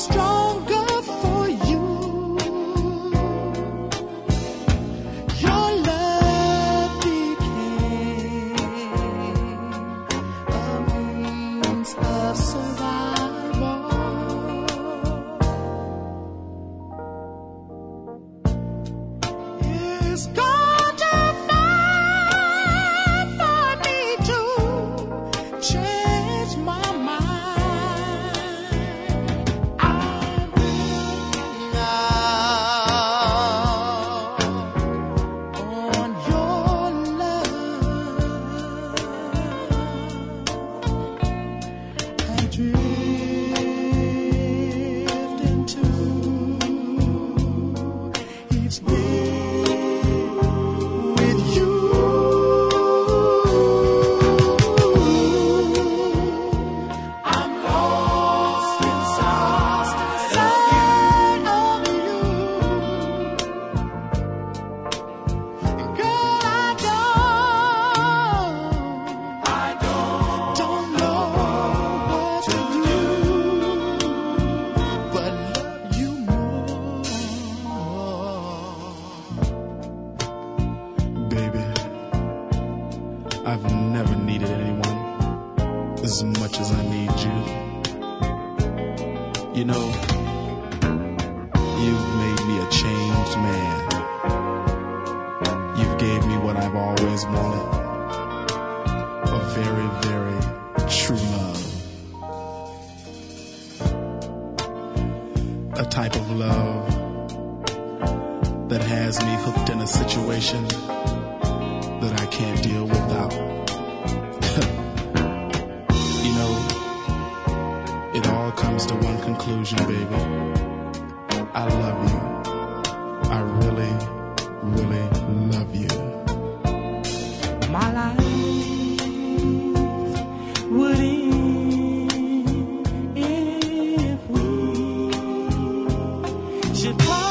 stronger for you. Your love became a means of survival. It's going to fight for me to change my mind. I'm relying on your love and drift into each day with you. I'm lost inside of you. Girl, I don't know what to do but love you more. Baby, I've never needed anyone as much as I need you. You know, you've made me a changed man. You've gave me what I've always wanted. A very, very true love. A type of love that has me hooked in a situation that I can't deal without. You know, it all comes to one conclusion, baby. I love you. I really, really love you. My life would end if we should part.